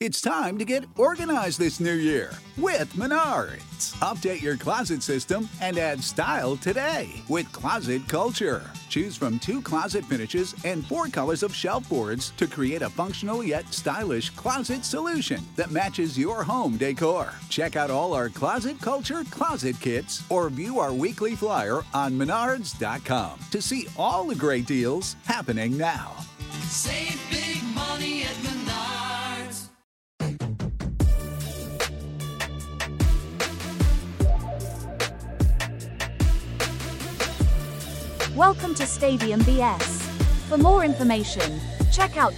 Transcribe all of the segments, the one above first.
It's time to get organized this new year with Menards. Update your closet system and add style today with Closet Culture. Choose from 2 closet finishes and 4 colors of shelf boards to create a functional yet stylish closet solution that matches your home decor. Check out all our Closet Culture closet kits or view our weekly flyer on Menards.com to see all the great deals happening now. Save big money at Menards. Welcome to Stadium BS. For more information, check out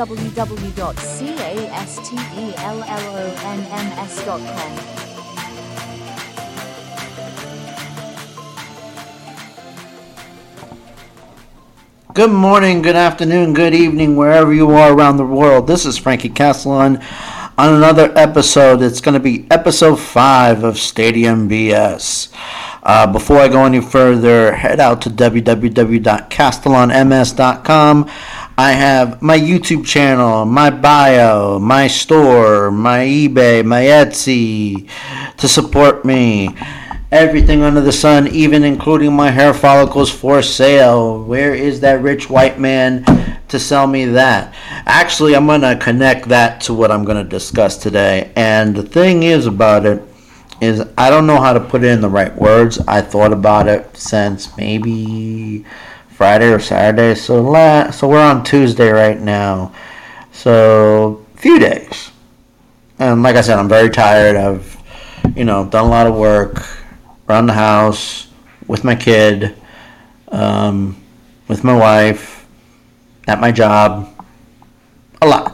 www.castellonms.com. Good morning, good afternoon, good evening, wherever you are around the world. This is Frankie Castellon on another episode. It's going to be episode 5 of Stadium BS. Before I go any further, head out to www.castellonms.com. I have my YouTube channel, my bio, my store, my eBay, my Etsy to support me. Everything under the sun, even including my hair follicles for sale. Where is that rich white man to sell me that? Actually, I'm going to connect that to what I'm going to discuss today. And the thing is about it is I don't know how to put it in the right words. I thought about it since maybe Friday or Saturday. So we're on Tuesday right now. So a few days. And like I said, I'm very tired. I've, done a lot of work around the house, with my kid, with my wife, at my job. A lot.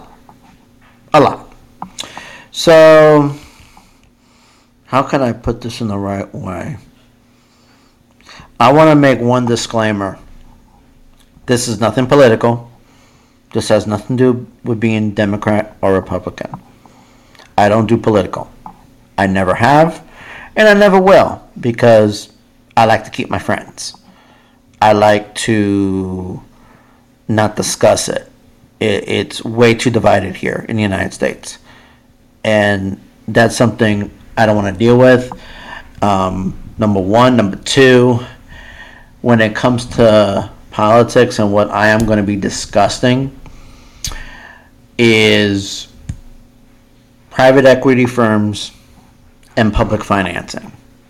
So, how can I put this in the right way? I want to make one disclaimer. This is nothing political. This has nothing to do with being Democrat or Republican. I don't do political. I never have. And I never will, because I like to keep my friends. I like to not discuss it. It's way too divided here in the United States. And that's something I don't want to deal with. Number one. Number two, when it comes to politics and what I am going to be discussing is private equity firms and public financing.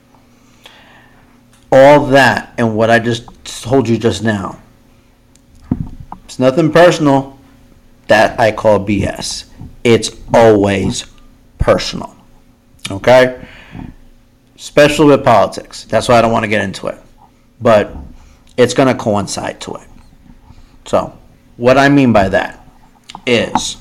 All that and what I just told you just now. It's nothing personal. That I call BS. It's always personal. Okay? Especially with politics. That's why I don't want to get into it. But it's going to coincide to it. So, what I mean by that is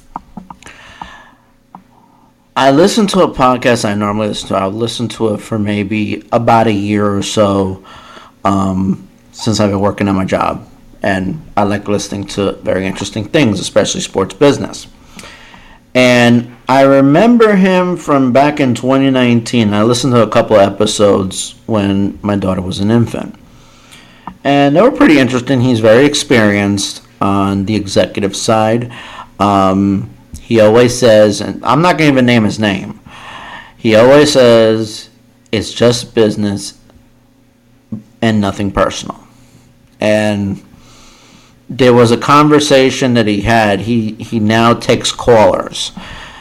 I listen to a podcast I normally listen to. I've listened to it for maybe about a year or so since I've been working on my job. And I like listening to very interesting things, especially sports business. And I remember him from back in 2019. I listened to a couple of episodes when my daughter was an infant. And they were pretty interesting. He's very experienced on the executive side. He always says, and I'm not going to even name his name, he always says, it's just business and nothing personal. And there was a conversation that he had. He now takes callers.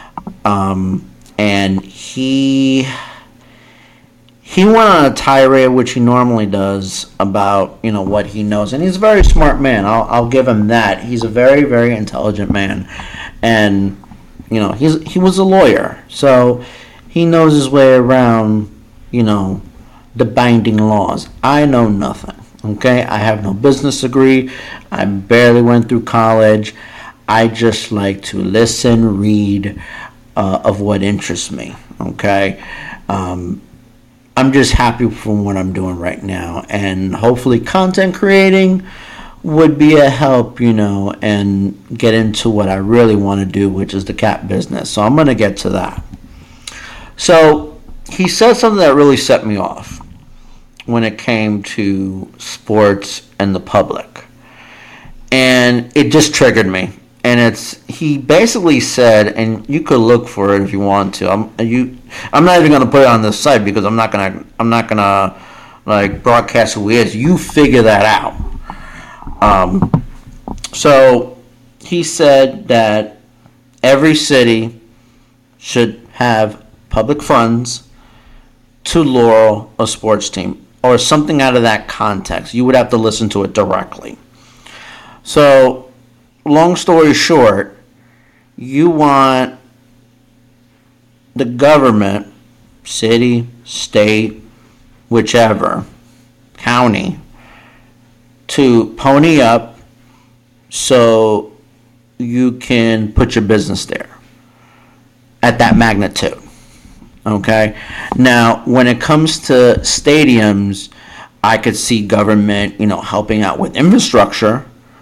And he went on a tirade, which he normally does, about, what he knows. And he's a very smart man. I'll give him that. He's a very, very intelligent man. And, he was a lawyer. So he knows his way around, the binding laws. I know nothing. Okay? I have no business degree. I barely went through college. I just like to listen, read, of what interests me. Okay? I'm just happy from what I'm doing right now. And hopefully content creating would be a help, and get into what I really want to do, which is the cat business. So I'm going to get to that. So he said something that really set me off when it came to sports and the public. And it just triggered me. and he basically said, and you could look for it if you want to. I'm not even going to put it on this site because I'm not gonna like broadcast who he is. You figure that out. So he said that every city should have public funds to lure a sports team or something out of that context. You would have to listen to it directly. So, long story short, you want the government, city, state, whichever, county, to pony up so you can put your business there at that magnitude. Okay? Now, when it comes to stadiums, I could see government, helping out with infrastructure,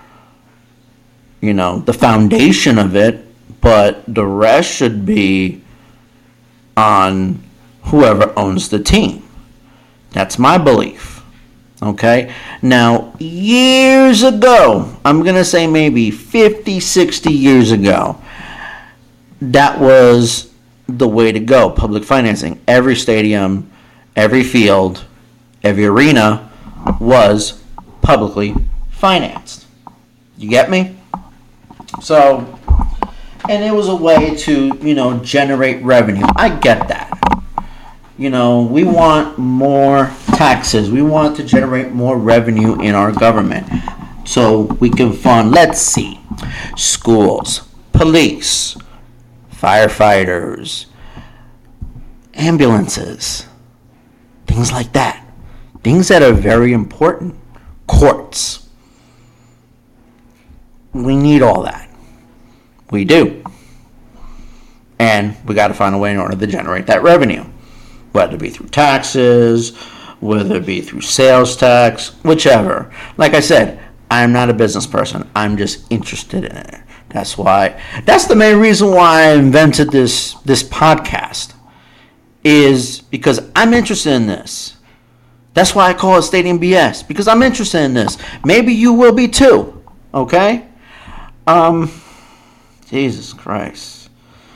the foundation of it, but the rest should be on whoever owns the team. That's my belief. Okay? Now, years ago, I'm going to say maybe 50, 60 years ago, that was the way to go, public financing. Every stadium, every field, every arena was publicly financed. You get me? So, and it was a way to, generate revenue. I get that. We want more taxes. We want to generate more revenue in our government so we can fund, let's see, schools, police, firefighters, ambulances, things like that. Things that are very important. Courts. We need all that. We do. And we got to find a way in order to generate that revenue. Whether it be through taxes, whether it be through sales tax, whichever. Like I said, I'm not a business person. I'm just interested in it. That's the main reason why I invented this podcast, is because I'm interested in this. That's why I call it Stadium BS, because I'm interested in this. Maybe you will be too, okay? Jesus Christ.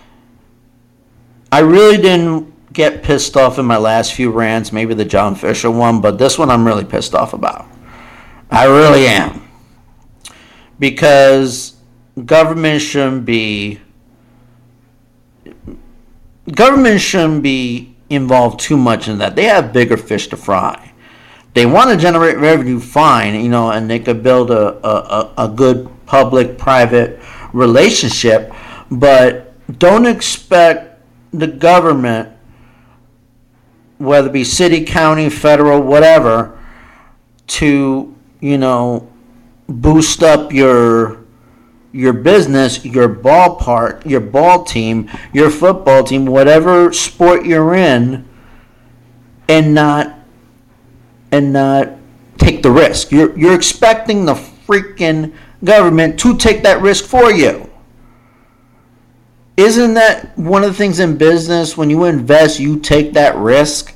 I really didn't get pissed off in my last few rants, maybe the John Fisher one, but this one I'm really pissed off about. I really am. Because government shouldn't be involved too much in that. They have bigger fish to fry. They want to generate revenue, fine, and they could build a good public-private relationship, but don't expect the government, whether it be city, county, federal, whatever, to, boost up your business, your ballpark, your ball team, your football team, whatever sport you're in, and not take the risk. You're expecting the freaking government to take that risk for you. Isn't that one of the things in business? When you invest, you take that risk.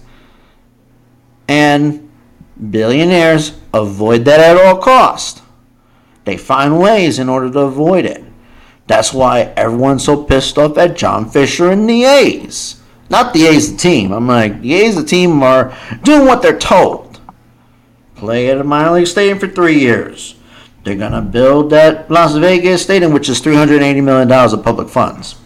And billionaires avoid that at all costs. They find ways in order to avoid it. That's why everyone's so pissed off at John Fisher and the A's. Not the A's, the team. I'm like, the A's, the team, are doing what they're told. Play at a minor league stadium for 3 years. They're going to build that Las Vegas stadium, which is $380 million of public funds.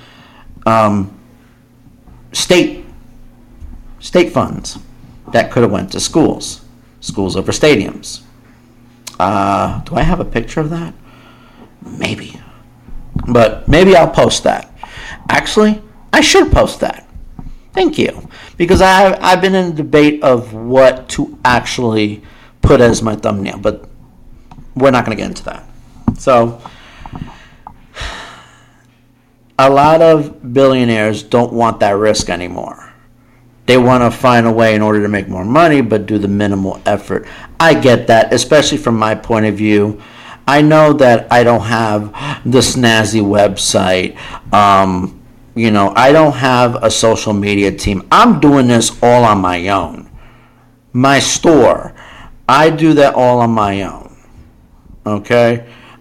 State funds that could have went to schools over stadiums. Do I have a picture of that? Maybe. But maybe I'll post that. Actually, I should post that. Thank you. Because I've been in a debate of what to actually put as my thumbnail. But we're not going to get into that. So, a lot of billionaires don't want that risk anymore. They want to find a way in order to make more money, but do the minimal effort. I get that, especially from my point of view. I know that I don't have the snazzy website. I don't have a social media team. I'm doing this all on my own. My store, I do that all on my own. Okay?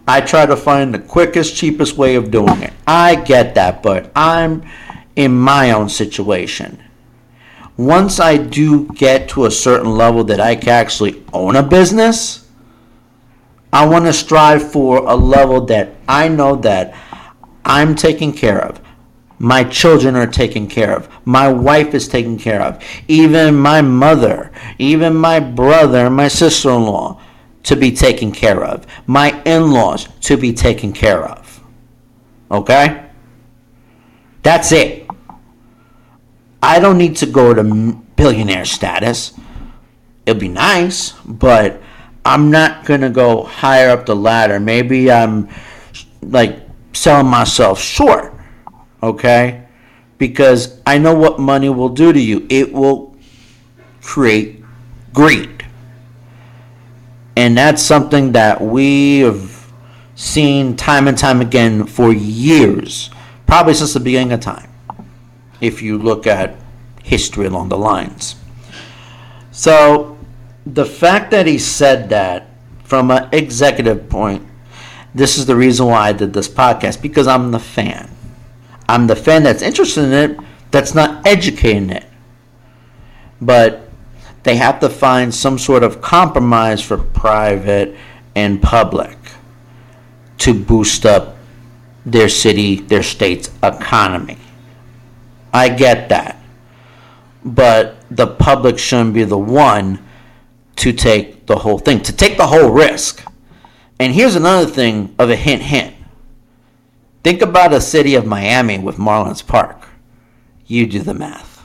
I try to find the quickest, cheapest way of doing it. I get that, but I'm in my own situation. Once I do get to a certain level that I can actually own a business, I want to strive for a level that I know that I'm taken care of. My children are taken care of. My wife is taken care of. Even my mother, even my brother, and my sister-in-law to be taken care of. My in-laws to be taken care of. Okay? That's it. I don't need to go to billionaire status. It'll be nice, but I'm not going to go higher up the ladder. Maybe I'm like selling myself short, okay? Because I know what money will do to you. It will create greed. And that's something that we have seen time and time again for years, probably since the beginning of time, if you look at history along the lines. So the fact that he said that from an executive point, this is the reason why I did this podcast, because I'm the fan. I'm the fan that's interested in it, that's not educating it. But they have to find some sort of compromise for private and public to boost up their city, their state's economy. I get that. But the public shouldn't be the one to take the whole thing, to take the whole risk. And here's another thing of a hint. Think about a city of Miami with Marlins Park. You do the math.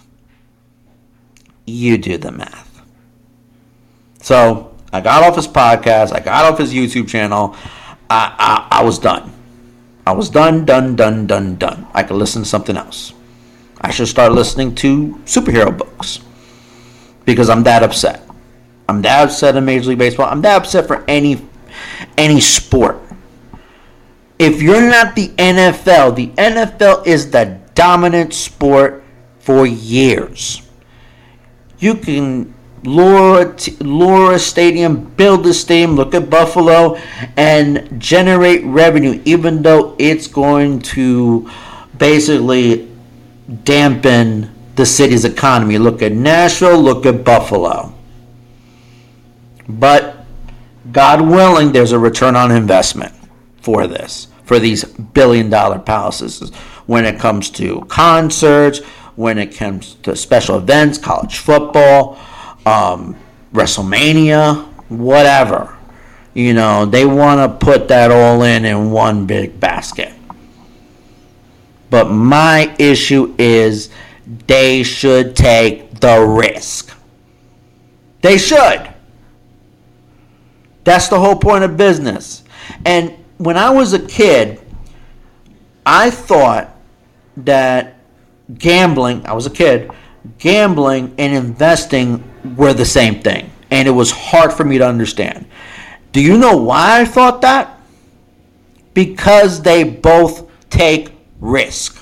So I got off his podcast. I got off his YouTube channel. I was done. I was done. I could listen to something else. I should start listening to superhero books because I'm that upset. I'm that upset in Major League Baseball. I'm that upset for any sport. If you're not the NFL is the dominant sport for years. You can lure a stadium, build a stadium, look at Buffalo, and generate revenue, even though it's going to basically dampen the city's economy. Look at Nashville, look at Buffalo. But God willing, there's a return on investment for this, for these billion-dollar palaces. When it comes to concerts, when it comes to special events, college football, WrestleMania, whatever. You know, they want to put that all in one big basket. But my issue is they should take the risk. They should. That's the whole point of business. And when I was a kid, I thought that gambling and investing were the same thing. And it was hard for me to understand. Do you know why I thought that? Because they both take risk.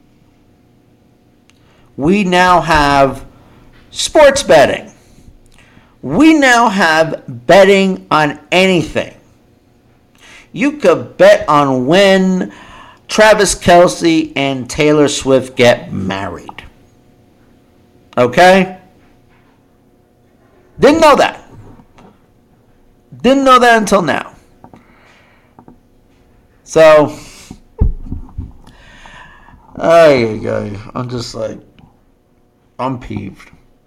We now have sports betting. We now have betting on anything. You could bet on when Travis Kelce and Taylor Swift get married. Okay? Didn't know that. Didn't know that until now. So, I'm just like, I'm peeved.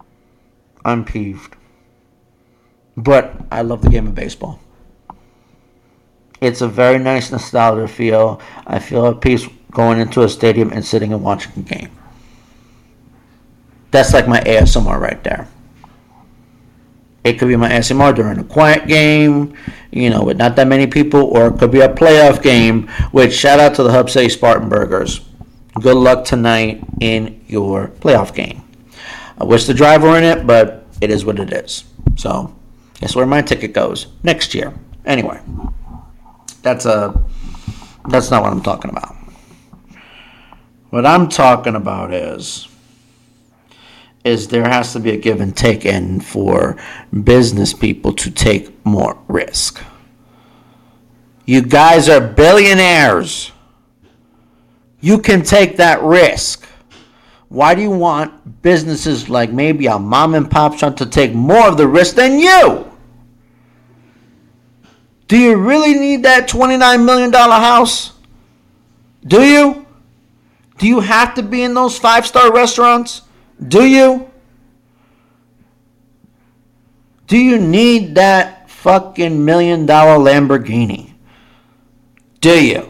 But I love the game of baseball. It's a very nice nostalgia feel. I feel at peace going into a stadium and sitting and watching a game. That's like my ASMR right there. It could be my ASMR during a quiet game, with not that many people, or it could be a playoff game, which shout out to the Hub City Spartan Burgers. Good luck tonight in your playoff game. I wish the drive were in it, but it is what it is. So, guess where my ticket goes? Next year. Anyway, that's not what I'm talking about. What I'm talking about is there has to be a give and take, and for business people to take more risk. You guys are billionaires. You can take that risk. Why do you want businesses like maybe a mom and pop shop to take more of the risk than you? Do you really need that $29 million house? Do you? Do you have to be in those 5-star restaurants? Do you? Do you need that fucking $1 million Lamborghini? Do you?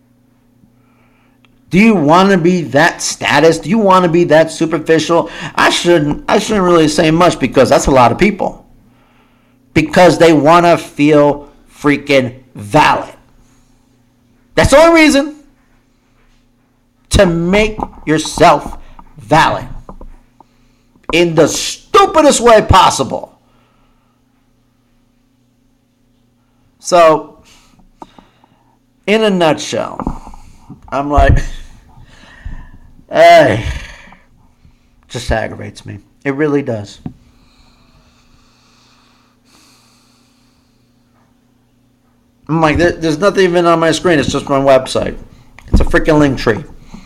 Do you want to be that status? Do you want to be that superficial? I shouldn't really say much because that's a lot of people. Because they want to feel freaking valid. That's the only reason. To make yourself valid. In the stupidest way possible. So, in a nutshell, I'm like, hey, just aggravates me. It really does. I'm like, there's nothing even on my screen. It's just my website. It's a freaking link tree.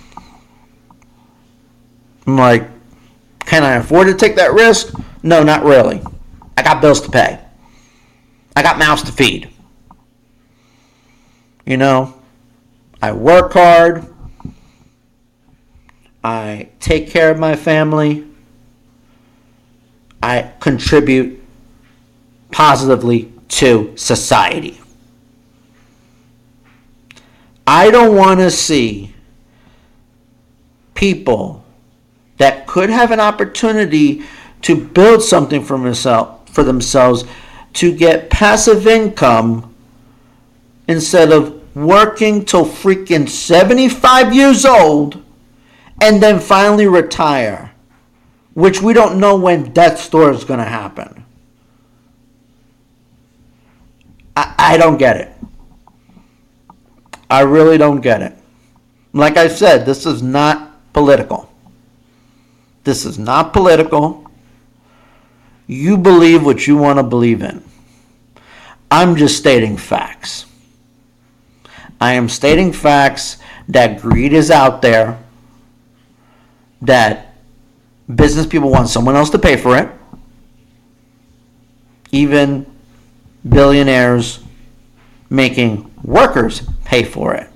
I'm like, can I afford to take that risk? No, not really. I got bills to pay. I got mouths to feed. You know, I work hard. I take care of my family. I contribute positively to society. I don't want to see people that could have an opportunity to build something for themselves to get passive income instead of working till freaking 75 years old and then finally retire, which we don't know when death's door is going to happen. I don't get it. I really don't get it. Like I said, this is not political. This is not political. You believe what you want to believe in. I'm just stating facts. I am stating facts that greed is out there, that business people want someone else to pay for it. Even billionaires making workers pay for it.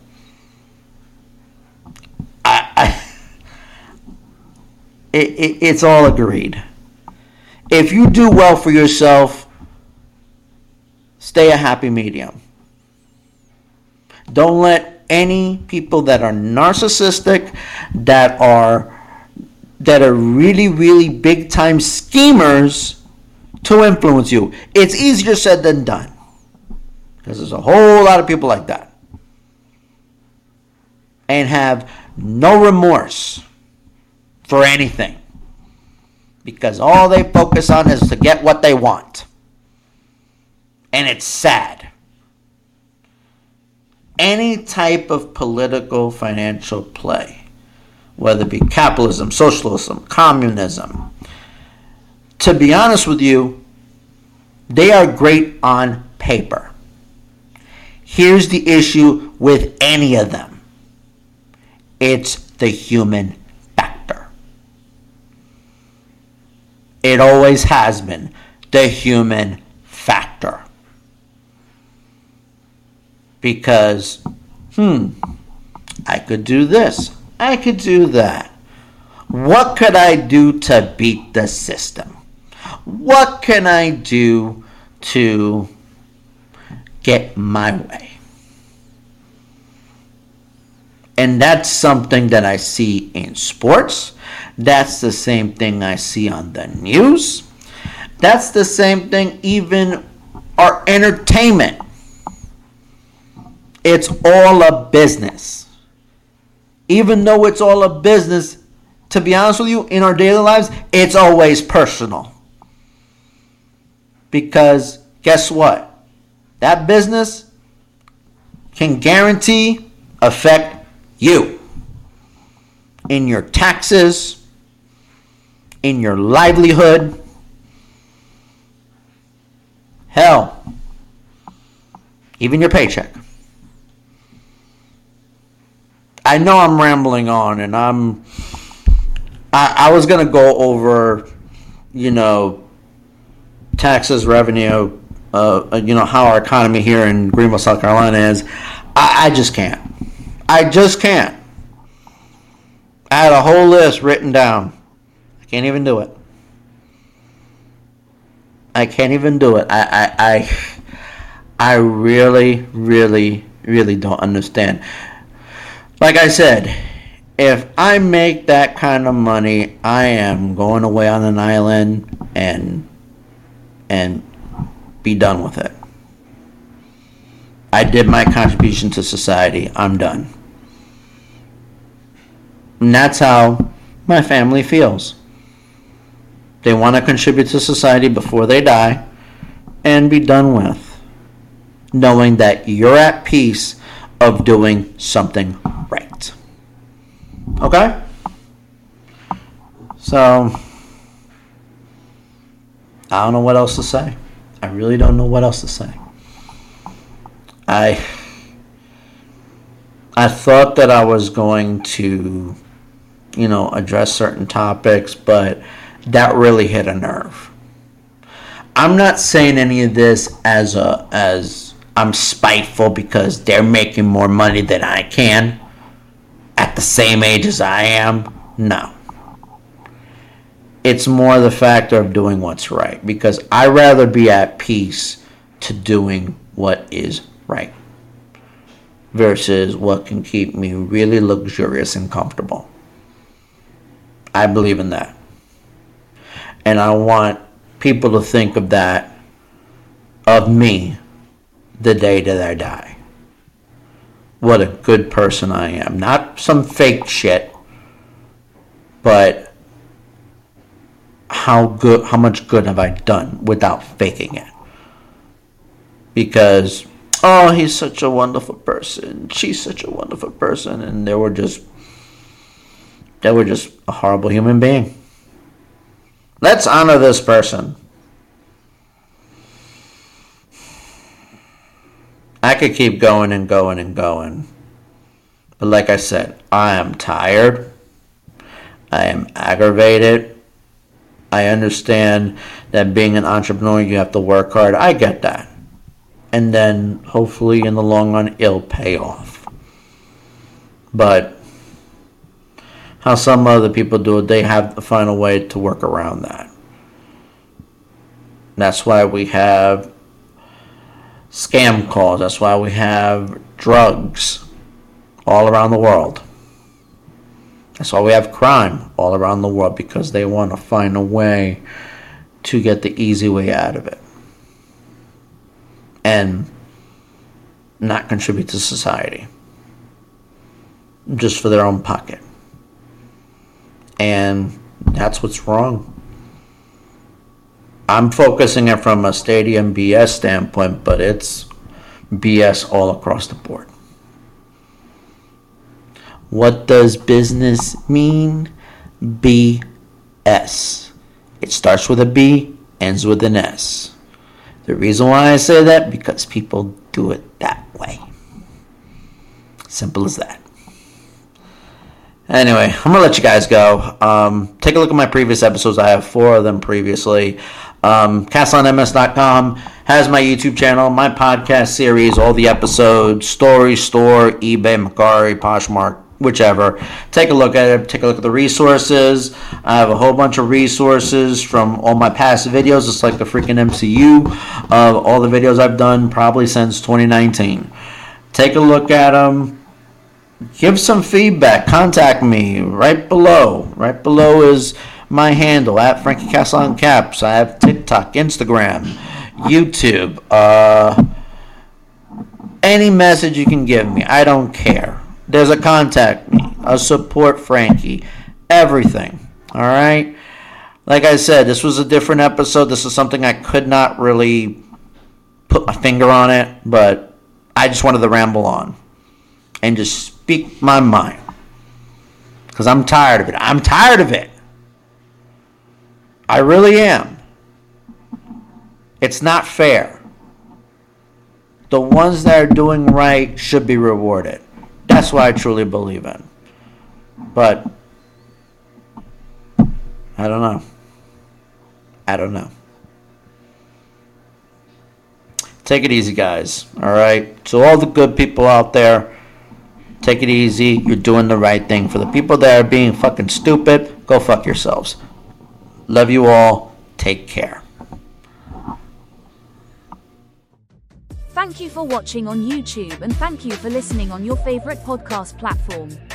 It's all agreed. If you do well for yourself, stay a happy medium. Don't let any people that are narcissistic, that are really, really big time schemers to influence you. It's easier said than done. Because there's a whole lot of people like that. And have no remorse for anything. Because all they focus on is to get what they want. And it's sad. Any type of political, financial play, whether it be capitalism, socialism, communism, to be honest with you, they are great on paper. Here's the issue with any of them. It's the human factor. It always has been the human factor. Because, I could do this. I could do that. What could I do to beat the system? What can I do to get my way? And that's something that I see in sports. That's the same thing I see on the news. That's the same thing even our entertainment. It's all a business. Even though it's all a business, to be honest with you, in our daily lives, it's always personal. Because guess what? That business can guarantee affect you. In your taxes, in your livelihood. Hell, even your paycheck. I know I'm rambling on, and I was gonna go over, taxes, revenue, how our economy here in Greenville, South Carolina is. I just can't. I just can't. I had a whole list written down. I can't even do it. I can't even do it. I really, really, really don't understand. Like I said, if I make that kind of money, I am going away on an island and be done with it. I did my contribution to society. I'm done. And that's how my family feels. They want to contribute to society before they die and be done with, knowing that you're at peace of doing something right. Okay? So, I don't know what else to say. I really don't know what else to say. I thought that I was going to, address certain topics, but that really hit a nerve. I'm not saying any of this as I'm spiteful because they're making more money than I can at the same age as I am. No. It's more the factor of doing what's right, because I'd rather be at peace to doing what is right versus what can keep me really luxurious and comfortable. I believe in that. And I want people to think of that, of me, the day that I die. What a good person I am. Not some fake shit, but how much good have I done without faking it? Because, he's such a wonderful person, she's such a wonderful person, and they were just a horrible human being. Let's honor this person. I could keep going and going and going. But like I said, I am tired. I am aggravated. I understand that being an entrepreneur, you have to work hard. I get that. And then, hopefully, in the long run, it'll pay off. But how some other people do it, they have to find a way to work around that. That's why we have scam calls. That's why we have drugs all around the world. That's why we have crime all around the world, because they want to find a way to get the easy way out of it and not contribute to society just for their own pocket. And that's what's wrong. I'm focusing it from a stadium BS standpoint, but it's BS all across the board. What does business mean? BS. It starts with a B, ends with an S. The reason why I say that, because people do it that way. Simple as that. Anyway, I'm going to let you guys go. Take a look at my previous episodes. I have 4 of them previously. CastleOnMS.com has my YouTube channel, my podcast series, all the episodes, Story Store, eBay, Macari, Poshmark, whichever. Take a look at it. Take a look at the resources. I have a whole bunch of resources from all my past videos. It's like the freaking MCU of all the videos I've done probably since 2019. Take a look at them. Give some feedback. Contact me right below. Right below is my handle, at Frankie Castle on Caps. I have TikTok, Instagram, YouTube. Any message you can give me. I don't care. There's a contact me, a support Frankie, everything. All right? Like I said, this was a different episode. This is something I could not really put my finger on it, but I just wanted to ramble on and just speak my mind, because I'm tired of it. I'm tired of it. I really am. It's not fair. The ones that are doing right should be rewarded. That's That's what I truly believe in. But I don't know. Take it easy, guys. All right? So all the good people out there, take it easy. You're doing the right thing. For the people that are being fucking stupid, go fuck yourselves. Love you all. Take care. Thank you for watching on YouTube and thank you for listening on your favorite podcast platform.